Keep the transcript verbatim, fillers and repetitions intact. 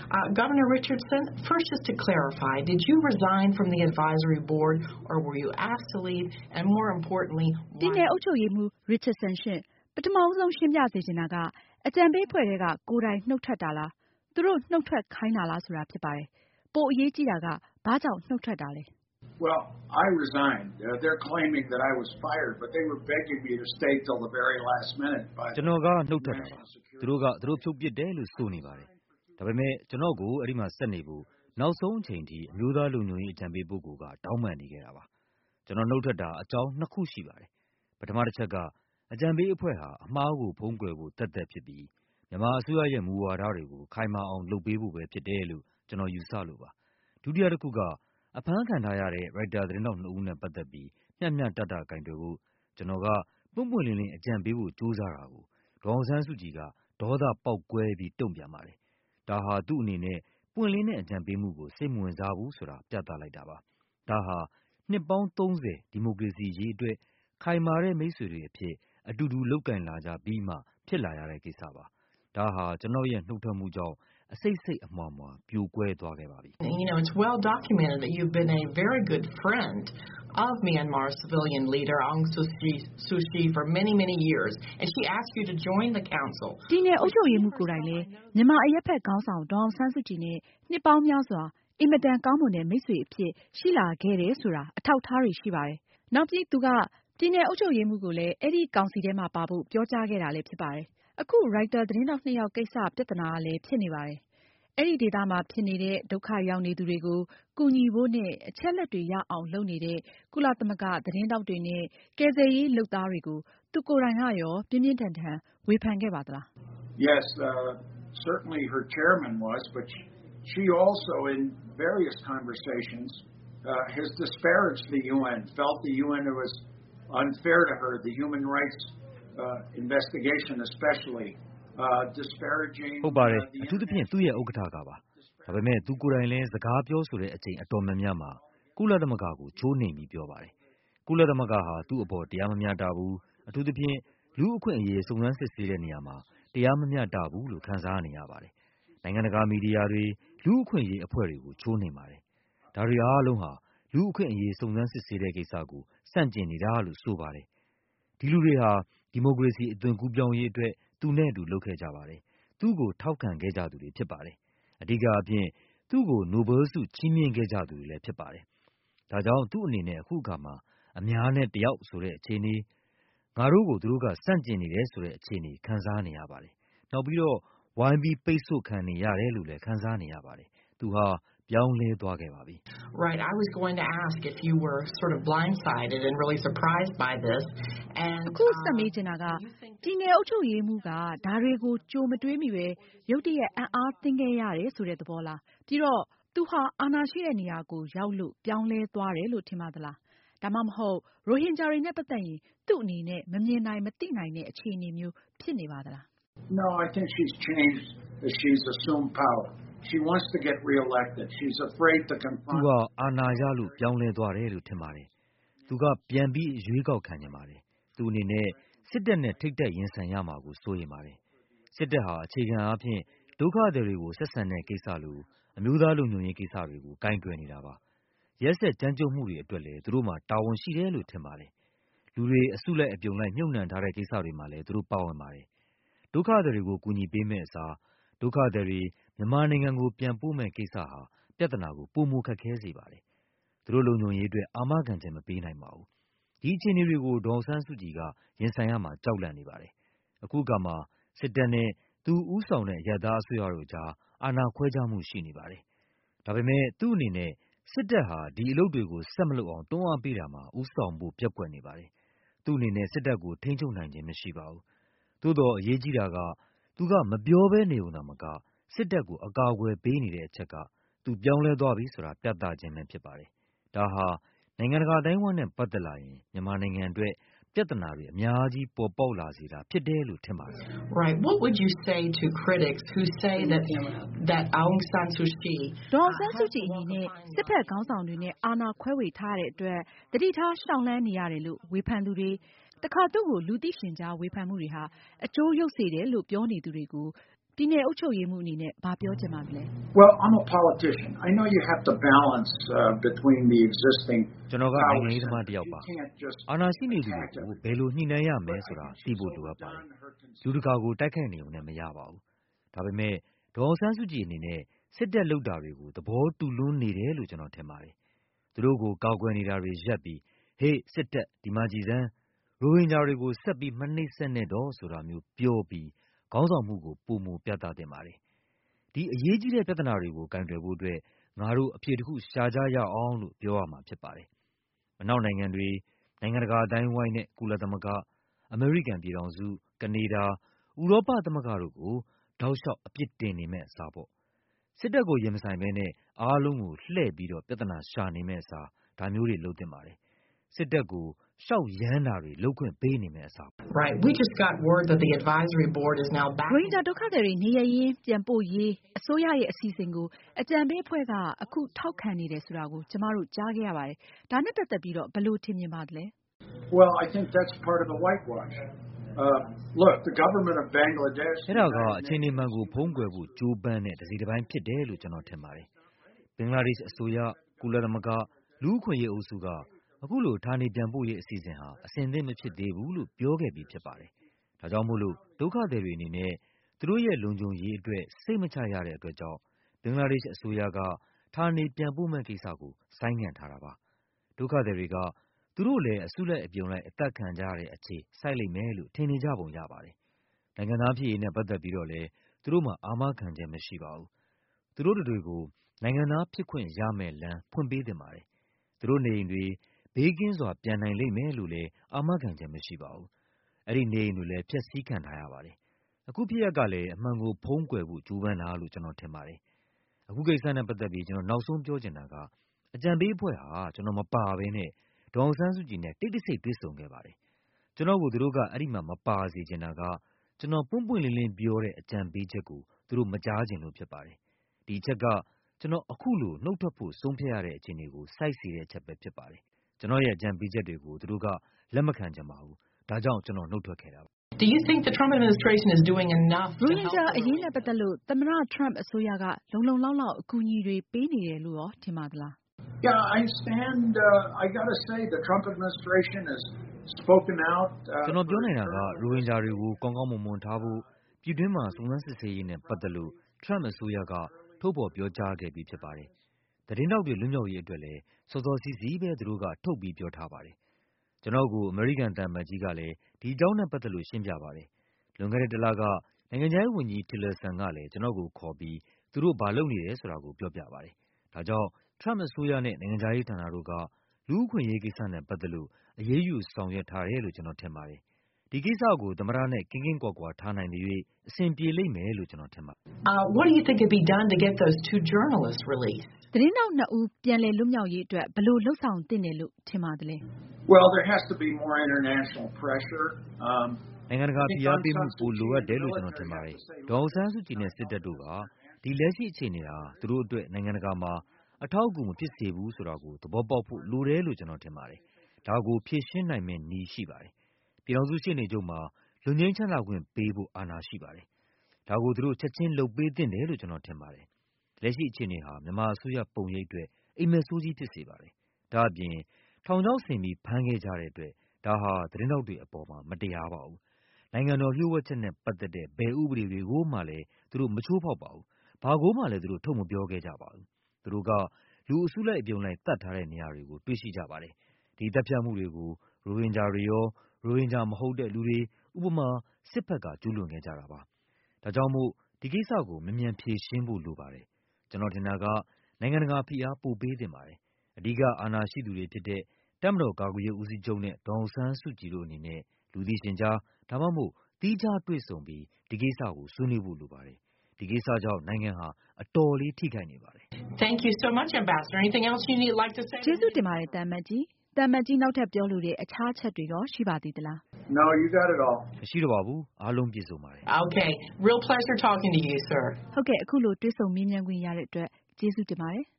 Uh, Governor Richardson, first just to clarify, did you resign from the advisory board or were you asked to leave? And more importantly, why? ပြည်နယ်အုပ်ချုပ်ရေးမှူး Richardson ရှင့်ပထမဆုံးရှင်းပြစေချင်တာကအကြံပေးဖွဲ့တွေကကိုယ်တိုင်နှုတ်ထွက်တာလားသူတို့နှုတ်ထွက်ခိုင်းတာလားဆိုတာဖြစ်ပါတယ်ပိုအရေးကြီးတာကဘာကြောင့်နှုတ်ထွက်တာလဲ Well, I resigned. Uh, they're claiming that I was fired, but they were begging me to stay till the very last minute. ကျွန်တော်ကနှုတ်ထွက်တာပါသူတို့ကသူတို့ဖြုတ်ပစ်တယ်လို့ဆိုနေပါတယ်ဒါပေမဲ့ကျွန်တော်ကိုအဲ့ဒီမှာဆက်နေဖို့နောက်ဆုံးအချိန်ထိအမျိုးသားလူမျိုးရေးအကြံပေးပုဂ္ဂိုလ်ကတောင်းပန်နေခဲ့တာပါကျွန်တော်နှုတ်ထွက်တာအကြောင်းနှစ်ခုရှိပါတယ်ပထမတစ်ချက်ကအကြံပေးအဖွဲ့ဟာအမှားကိုဖုံးကွယ်ဖို့တတ်တတ်ဖြစ်ပြီးမြန်မာအစိုးရရဲ့မူဝါဒတွေကိုခိုင်မာအောင်လုပ်ပေးဖို့ပဲဖြစ်တယ်လို့ကျွန်တော်ယူဆလို့ပါဒုတိယတစ်ခုကအဖမ်းခံထားရတဲ့ရိုက်တာသတင်းတောက်နှစ်ဦးနဲ့ပတ်သက်ပြီးမျှမျှတတကင်တွယ်ဖို့ကျွန်တော်ကပွင့်ပွင့်လင်းလင်းအကြံပေးဖို့ကြိုးစားတာကိုဒေါအောင်ဆန်းစုကြည်ကဒေါသပေါက်ကွဲပြီးတုံ့ပြန်ပါတယ်ဒါဟာသူ့အနေနဲ့ပွင့်လင်းတဲ့အကြံပေးမှုကိုစိတ်မဝင်စားဘူးဆိုတာပြသလိုက်တာပါဒါဟာနှစ်ပေါင်းသုံးဆယ်ဒီမိုကရေစီရေးအတွက်ခိုင်မာတဲ့မိတ်ဆွေတွေအဖြစ်အတူတူလုပ်ကင်လာကြပြီးမှဖြစ်လာရတဲ့ကိစ္စပါဒါဟာကျွန်တော်ရဲ့နှုတ်ထွက်မှုကြောင့်အစိတ်စိတ်အမွှားမွှားပြိုကွဲသွားခဲ့ပါပြီ You know, it's well documented that you've been a very good friend of Myanmar's civilian leader Aung San Suu Kyi for many, many years, and she asked you to join the council. ဒီနယ်အုပ်ချုပ်ရေးမှူးကိုယ်တိုင်လည်းမြန်မာအရက်ဖက်ခေါင်းဆောင်ဒေါအောင်ဆန်းစုကြည်နဲ့နှစ်ပေါင်းများစွာအင်မတန်ကောင်းမွန်တဲ့မိတ်ဆွေအဖြစ်ရှိလာခဲ့တယ်ဆိုတာအထောက်အထားတွေရှိပါတယ်။နောက်ပြီးသူကပြည်နယ်အုပ်ချုပ်ရေးမှူးကိုလည်းအဲ့ဒီကောင်စီထဲမှာပါဖို့ပြောကြားခဲ့တာလည်းဖြစ်ပါတယ်။အခုရိုက်တာသတင်းတောက်နှစ်ယောက်ကိစ္စပြဿနာကလည်းဖြစ်နေပါတယ်။အဲ့ဒီဒေသမှာဖြစ်နေတဲ့ဒုက္ခရောက်နေသူတွေကိုကူညီဖို့နဲ့အချက်လက်တွေရအောင်လုပ်နေတဲ့ကုလသမဂ္ဂသတင်းတောက်တွေနဲ့ကယ်ဆယ်ရေးလုပ်သားတွေကိုသူကိုယ်တိုင်ကရောပြင်းပြင်းထန်ထန်ဝေဖန်ခဲ့ပါသလား Yes, uh, certainly her chairman was, but she, she also in various conversations uh, has disparaged the U N, felt the U N was unfair to her, the human rights uh, investigation especially, uh, disparaging... ဟုတ်ပါတယ်အထူးသဖြင့်သူ့ရဲ့ဥက္ကဋ္ဌကပါဒါပေမဲ့သူကိုယ်တိုင်လည်းစကားပြောဆိုတဲ့အချိန်အတော်များများမှာကုလသမဂ္ဂကိုချိုးနှိမ်ပြီးပြောပါတယ်ကုလသမဂ္ဂဟာသူ့အပေါ်တရားမမျှတဘူးအထူးသဖြင့်လူအခွင့်အရေးစုံစမ်းစစ်ဆေးတဲ့နေရာမှာတရားမမျှတဘူးလို့ခံစားနေရပါတယ်နိုင်ငံတကာမီဒီယာတွေလူအခွင့်အရေးအဖွဲ့တွေကိုချိုးနှိမ်ပါတယ်ဒါတွေအားလုံးဟာလူအခွင့်အရေးစုံစမ်းစစ်ဆေးတဲ့ကိစ္စကိုစန့်ကျင်နေတာလို့ဆိုပါတယ်ဒီလူတွေဟာဒီမိုကရေစီအသွင်ကူးပြောင်းရေးအတွက်သူနဲ့အတူလုပ်ခဲ့ကြပါတယ်သူ့ကိုထောက်ခံခဲ့ကြသူတွေဖြစ်ပါတယ်အဓိကအပြင်သူ့ကိုနိုဘယ်ဆုချီးမြှင့်ခဲ့ကြသူတွေလည်းဖြစ်ပါတယ်ဒါကြောင့်သူ့အနေနဲ့အခုအခါမှာအများနဲ့တယောက်ဆိုတဲ့အခြေအနေငါတို့ကိုသူတို့ကစန့်ကျင်နေတယ်ဆိုတဲ့အခြေအနေခံစားနေရပါတယ်နောက်ပြီးတော့ဝိုင်းပြီးပိတ်ဆို့ခံနေရတယ်လို့လည်းခံစားနေရပါတယ်သူဟာပြောင်းလဲသွားခဲ့ပါပြီ Right, I was going to ask if you were sort of blindsided and really surprised by this and အခုဆက်မေးချင်တာကဒီနယ်အုပ်ချုပ်ရေးမှူးကဒါတွေကိုကြိုမတွေးမိပဲရုတ်တရက်အံ့အားသင့်ခဲ့ရတယ်ဆိုတဲ့သဘောလားပြီးတော့သူဟာအာဏာရှိတဲ့နေရာကိုရောက်လို့ပြောင်းလဲသွားတယ်လို့ထင်ပါသလားဒါမှမဟုတ်ရိုဟင်ဂျာတွေနဲ့ပတ်သက်ရင်သူ့အနေနဲ့မမြင်နိုင်မသိနိုင်တဲ့အခြေအနေမျိုးဖြစ်နေပါသလား No, I think she's changed as she's assumed power. She wants to get re-elected. She's afraid to confront. သူကအာဏာရလို့ပြောင်းလဲသွားတယ်လို့ထင်ပါတယ်သူကပြန်ပြီးရွေးကောက်ခံနေပါတယ်သူအနေနဲ့စစ်တပ်နဲ့ထိပ်တက်ရင်ဆိုင်ရမှာကိုစိုးရိမ်ပါတယ်စစ်တပ်ဟာအခြေခံအားဖြင့်ဒုက္ခသည်တွေကိုဆက်ဆံတဲ့ကိစ္စလိုအမျိုးသားလူမျိုးရေးကိစ္စတွေကိုကိုင်တွယ်နေတာပါရက်စက်ကြမ်းကြုတ်မှုတွေအတွက်လည်းသူတို့မှာတာဝန်ရှိတယ်လို့ထင်ပါတယ်လူတွေအစုလိုက်အပြုံလိုက်မြုပ်နှံထားတဲ့ကိစ္စတွေမှာလည်းသူတို့ပါဝင်ပါတယ်ဒုက္ခသည်တွေကိုကူညီပေးမဲ့အစားဒုက္ခသည်တွေမြန်မာနိုင်ငံကိုပြန်ပို့မဲ့ကိစ္စဟာပြဿနာကိုပိုမိုခက်ခဲစေပါတယ်သူတို့လုံခြုံရေးအတွက်အာမခံချက်မပေးနိုင်ပါဘူးဒီအခြေအနေတွေကိုဒေါ်ဆန်းစုကြည်ကရင်ဆိုင်ရမှာကြောက်လန့်နေပါတယ်အခုကမှစစ်တပ်နဲ့သူဦးဆောင်တဲ့ရတားအစိုးရတို့ကြားအာဏာခွဲခြားမှုရှိနေပါတယ်ဒါပေမဲ့သူ့အနေနဲ့စစ်တပ်ဟာဒီအလုပ်တွေကိုဆက်မလုပ်အောင်တွန်းအားပေးတာမှာဦးဆောင်ဖို့ပျက်ကွက်နေပါတယ်သူ့အနေနဲ့စစ်တပ်ကိုထိန်းချုပ်နိုင်ခြင်းမရှိပါဘူးသို့တော့အရေးကြီးတာကသူကမပြောဘဲနေုံသာမကစစ်တပ်ကိုအကာအကွယ်ပေးနေတဲ့အချက်ကသူပြောင်းလဲသွားပြီဆိုတာပြသခြင်းပဲဖြစ်ပါတယ်ဒါဟာနိုင်ငံတကာအတိုင်းအဝန်းနဲ့ပတ်သက်လာရင်မြန်မာနိုင်ငံအတွက်ပြဿနာတွေအများကြီးပေါ်ပေါက်လာစေတာဖြစ်တယ်လို့ထင်ပါတယ် Right, what would you say to critics who say that that Aung San Suu Kyi ဒေါ်ဆန်းစုကြည်အနေနဲ့စစ်ဖက်ခေါင်းဆောင်တွေနဲ့အာဏာခွဲဝေထားတဲ့အတွက်တတိထားရှောင်လန်းနေရတယ်လို့ဝေဖန်သူတွေတခါသူ့ကိုလူသိရှင်ကြားဝေဖန်မှုတွေဟာအကျိုးရုပ်စေတယ်လို့ပြောနေသူတွေကိုပြည်နယ်အုပ်ချုပ်ရေးမှူးအနေနဲ့ဘာပြောချင်ပါလဲ Well, I'm a politician. I know you have to balance uh, between the existing ကျွန်တော်ကနိုင်ငံရေးသမားတစ်ယောက်ပါအာဏာရှိနေသူတွေကိုဘယ်လိုညှိနှိုင်းရမယ်ဆိုတာသိဖို့လိုအပ်ပါတယ်လူတကာကိုတိုက်ခိုက်နေုံနဲ့မရပါဘူးဒါပေမဲ့ဒေါ်အောင်ဆန်းစုကြည်အနေနဲ့စစ်တပ်လုပ်တာတွေကိုသဘောတူလွန်းနေတယ်လို့ကျွန်တော်ထင်ပါတယ်သူတို့ကိုကောက်ကွယ်နေတာတွေရပ်ပြီးဟေးစစ်တပ်ဒီမှာကြည်စမ်းရိုဟင်ဂျာတွေကိုဆက်ပြီးမနှိပ်စက်နဲ့တော့ဆိုတာမျိုးပြောပြီးခေါင်းဆောင်မှုကိုပုံမပြသတင်ပါတယ်ဒီအရေးကြီးတဲ့ပြဿနာတွေကိုကင်တွယ်ဖို့အတွက်ငါတို့အဖြေတစ်ခုရှာကြရအောင်လို့ပြောရမှာဖြစ်ပါတယ်အနောက်နိုင်ငံတွေနိုင်ငံတကာအတိုင်းဝိုင်းနဲ့ကုလသမဂ္ဂအမေရိကန်ပြည်ထောင်စုကနေဒါဥရောပသမဂ္ဂတို့ကိုတောက်လျှောက်အပြစ်တင်နေမဲ့အစားပေါ့စစ်တပ်ကိုရင်မဆိုင်ဘဲနဲ့အားလုံးကိုလှည့်ပြီးတော့ပြဿနာရှာနေမဲ့အစားဒါမျိုးတွေလုပ်တင်ပါတယ်စစ်တပ်ကိုရှောက်ရမ်းတာတွေလုပ်ခွင့်ပေးနေမဲ့အစား Right. We just got word that the advisory board is now back. ရိုဟင်ဂျာဒုက္ခသည်တွေနေရရင်ပြန်ပို့ရေးအစိုးရရဲ့အစီအစဉ်ကိုအကြံပေးအဖွဲ့ကအခုထောက်ခံနေတယ်ဆိုတာကိုကျမတို့ကြားခဲ့ရပါတယ်။ဒါနဲ့ပတ်သက်ပြီးတော့ဘယ်လိုထင်မြင်ပါသလဲ Well, I think that's part of the whitewash. Uh, look, the government of Bangladesh. အဲ့ဒါကအခြေအနေမှန်ကိုဖုံးကွယ်ဖို့ကြိုးပမ်းတဲ့တစ်စိတ်တစ်ပိုင်းဖြစ်တယ်လို့ကျွန်တော်ထင်ပါတယ်။ဘင်္ဂလားဒေ့ရှ်အစိုးရကုလသမဂ္ဂလူ့အခွင့်အရေးအုပ်စုကအခုလိုဌာနေပြန်ပို့ရေးအစီအစဉ်ဟာအဆင်သင့်မဖြစ်သေးဘူးလို့ပြောခဲ့ပြီးဖြစ်ပါတယ်။ဒါကြောင့်မို့လို့ဒုက္ခသည်တွေအနေနဲ့သူတို့ရဲ့လုံခြုံရေးအတွက်စိတ်မချရတဲ့အတွက်ကြောင့်ဘင်္ဂလားဒေ့ရှ်အစိုးရကဌာနေပြန်ပို့မဲ့ကိစ္စကိုဆိုင်းငံ့ထားတာပါ။ဒုက္ခသည်တွေကသူတို့လည်းအစုလိုက်အပြုံလိုက်အသက်ခံကြရတဲ့အခြေစိုက်လိမ့်မယ်လို့ထင်နေကြပုံရပါတယ်။နိုင်ငံသားဖြစ်ရေးနဲ့ပတ်သက်ပြီးတော့လည်းသူတို့မှအာမခံချက်မရှိပါဘူး။သူတို့တွေကိုနိုင်ငံသားဖြစ်ခွင့်ရမဲ့လမ်းဖွင့်ပေးသင့်ပါတယ်။သူတို့နေအိမ်တွေဘေးကင်းစွာပြန်နိုင်လိမ့်မယ်လို့လည်းအာမခံချက်မရှိပါဘူး။အဲ့ဒီနေအိမ်တွေလည်းဖျက်ဆီးခံထားရပါတယ်။အခုဖြစ်ရက်ကလည်းအမှန်ကိုဖုံးကွယ်ဖို့ကြိုးပမ်းတာလို့ကျွန်တော်ထင်ပါတယ်။အခုကိစ္စနဲ့ပတ်သက်ပြီးကျွန်တော်နောက်ဆုံးပြောချင်တာကအကြံပေးအဖွဲ့ဟာကျွန်တော်မပါဘဲနဲ့ဒေါ်အောင်ဆန်းစုကြည်နဲ့တိတ်တဆိတ်တွေ့ဆုံခဲ့ပါတယ်။ကျွန်တော်ကိုသူတို့ကအဲ့ဒီမှာမပါစေချင်တာကကျွန်တော်ပွင့်ပွင့်လင်းလင်းပြောတဲ့အကြံပေးချက်ကိုသူတို့မကြားချင်လို့ဖြစ်ပါတယ်။ဒီအချက်ကကျွန်တော်အခုလိုနှုတ်ထွက်ဖို့ဆုံးဖြတ်ရတဲ့အခြေအနေကိုစိုက်စေတဲ့အချက်ပဲဖြစ်ပါတယ်။ကျွန်တော်ရဲ့အကြံပေးချက်တွေကိုသူတို့ကလက်မခံကြပါဘူး။ဒါကြောင့်ကျွန်တော်နှုတ်ထွက်ခဲ့တာပါ Do you think the Trump administration is doing enough to ရိုဟင် help ဂျာအရေးနဲ့ပတ်သက်လို့သမ္မတထရမ့်အစိုးရကလုံလုံလောက်လောက်အကူအညီတွေပေးနေတယ်လို့ရောထင်ပါသလား Yeah, I stand. Uh, I got to say, the Trump administration has spoken out. ကျွန်တော်ပြောနေတာကရိုဟင်ဂျာတွေကိုကောင်းကောင်းမွန်မွန်ထားဖို့ပြည်တွင်းမှာစုံစမ်းစစ်ဆေးရေးနဲ့ပတ်သက်လို့ထရမ့်အစိုးရကထုတ်ဖော်ပြောကြားခဲ့ပြီးဖြစ်ပါတယ်။သတင်းတောက်တွေလွတ်မြောက်ရေးအတွက်လည်းစောစောစီးစီးပဲသူတို့ကထုတ်ပြီးပြောထားပါတယ်။ကျွန်တော်ကိုအမေရိကန်တန်မတ်ကြီးကလည်းဒီအကြောင်းနဲ့ပတ်သက်လို့ရှင်းပြပါတယ်။လွန်ခဲ့တဲ့တစ်လကနိုင်ငံခြားရေးဝန်ကြီးတီလာဆန်ကလည်းကျွန်တော်ကိုခေါ်ပြီးသူတို့ဘာလုပ်နေတယ်ဆိုတာကိုပြောပြပါတယ်။ဒါကြောင့်ထရမ့်အစိုးရနဲ့နိုင်ငံခြားရေးဌာနတို့ကလူ့အခွင့်အရေးကိစ္စနဲ့ပတ်သက်လို့အရေးယူဆောင်ရွက်ထားတယ်လို့ကျွန်တော်ထင်ပါတယ်။ဒီကိစ္စကိုသမ္မတနဲ့ကင်းကင်းကွာကွာထားနိုင်တဲ့၍အဆင်ပြေလိမ့်မယ်လို့ကျွန်တော်ထင်ပါတယ် Uh, what do you think could be done to get those two journalists released? သတင်းတောက်နှစ်ဦးပြန်လည်လွတ်မြောက်ရေးအတွက်ဘယ်လိုလှုပ်ဆောင်သင့်တယ်လို့ထင်ပါသလဲ Well, there has to be more international pressure. Um, နိုင်ငံတကာဖိအားပေးမှုပိုလိုအပ်တယ်လို့ကျွန်တော်ထင်ပါတယ်။ဒေါ်အောင်ဆန်းစုကြည်နဲ့စစ်တပ်တို့ကဒီလက်ရှိအခြေအနေဟာသူတို့အတွက်နိုင်ငံတကာမှာအထောက်အကူမဖြစ်စေဘူးဆိုတာကိုသဘောပေါက်ဖို့လိုတယ်လို့ကျွန်တော်ထင်ပါတယ်။ဒါကိုဖြည့်ရှင်းနိုင်မယ့်နည်းရှိပါတယ်။ပြည်ထောင်စုရှေ့နေချုပ်မှာလွန်ငင်းချမ်းသာခွင့်ပေးဖို့အာဏာရှိပါတယ်။ဒါကိုသူတို့ချက်ချင်းလုပ်ပေးသင့်တယ်လို့ကျွန်တော်ထင်ပါတယ်။လက်ရှိအခြေအနေဟာမြန်မာအစိုးရပုံရိပ်အတွက်အိမ်မက်ဆိုးကြီးဖြစ်စေပါတယ်။ဒါအပြင်ထောင်ချောက်ဆင်ပြီးဖမ်းခဲ့ကြတဲ့အတွက်ဒါဟာသတင်းတောက်တွေအပေါ်မှာမတရားပါဘူး။နိုင်ငံတော်လျှို့ဝှက်ချက်နဲ့ပတ်သက်တဲ့ဘယ်ဥပဒေတွေကိုမှလည်းသူတို့မချိုးဖောက်ပါဘူး။ဘာကိုမှလည်းသူတို့ထုတ်မပြောခဲ့ကြပါဘူး။သူတို့ကလူအစုလိုက်အပြုံလိုက်တတ်ထားတဲ့နေရာတွေကိုတွေ့ရှိကြပါတယ်။ဒီတပ်ဖြတ်မှုတွေကိုရိုဟင်ဂျာတွေရောရိုဟင်ဂျာမဟုတ်တဲ့လူတွေဥပမာစစ်ဘက်ကကျူးလွန်ခဲ့ကြတာပါ။ဒါကြောင့်မို့ဒီကိစ္စကိုမြန်မြန်ဖြေရှင်းဖို့လိုပါတယ်။ကျွန်တော်ထင်တာကနိုင်ငံတကာဖိအားပိုပေးသင့်ပါတယ်။အဓိကအာဏာရှိသူတွေဖြစ်တဲ့တပ်မတော်ကာကွယ်ရေးဦးစီးချုပ်နဲ့ဒေါ်အောင်ဆန်းစုကြည်တို့အနေနဲ့လူသိရှင်ကြားဒါမှမဟုတ်သီးခြားတွေ့ဆုံပြီးဒီကိစ္စကိုဆွေးနွေးဖို့လိုပါတယ်။ဒီကိစ္စကြောင့်နိုင်ငံဟာအတော်လေးထိခိုက်နေပါတယ် Thank you so much, Ambassador. Anything else you need like to say? ကျေးဇူးတင်ပါတယ်တန်မတ်ကြီးတန်မတ်ကြီးနောက်ထပ်ပြောလိုတဲ့အခြားချက်တွေရောရှိပါသေးသလား no, you got it all. မရှိတော့ပါဘူးအားလုံးပြည့်စုံပါတယ် Okay. Real pleasure talking to you, sir. ဟုတ်ကဲ့အခုလိုတွေ့ဆုံမေးမြန်းခွင့်ရတဲ့အတွက်ကျေးဇူးတင်ပါတယ်